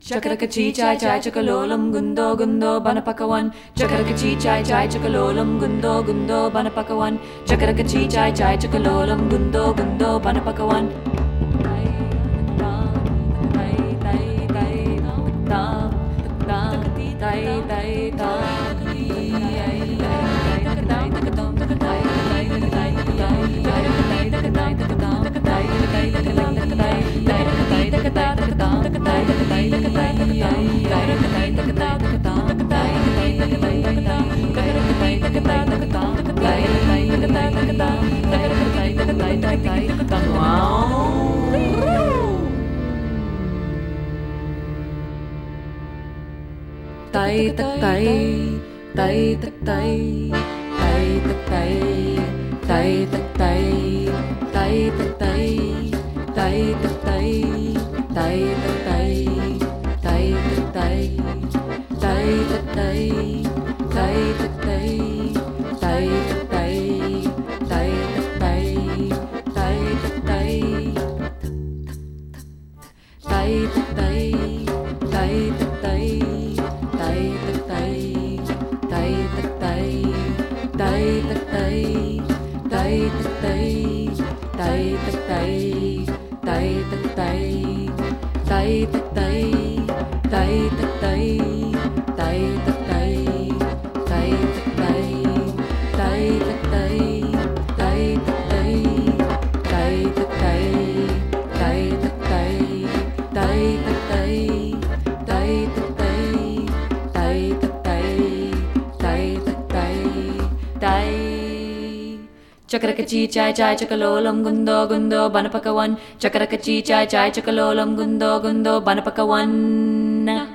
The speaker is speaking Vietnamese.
Chakarakachi chai chai chakalolam gundo gundo banapakawan. Chakarakachi chai chai chakalolam gundo gundo banapakawan. Chakarakachi chai chai chakalolam gundo gundo banapakawan. Tay tak tay, tay tak tay, tay tak tay, tay tak tay, tay tak tay, tay tak tay, tay tak tay, tay tak tay, tay tak tay, tay tak tay, tay tak tay, tay tak tay, tay tak tay, tay tak tay, tay tak tay. Tay tak tay, tay tak tay, tay tak tay, tay tak tay, tay tak tay, tay tak tay, tay tak tay, tay tak tay, tay tak tay, tay tak tay, tay tak tay, tay tak tay, tay tak tay, tay tak tay, tay tak tay, tay tak tay. Chakarakachi chai chai chakalolam gundo gundo banapakawan. Chakarakachi chai chai chakalolam gundo gundo banapakawan.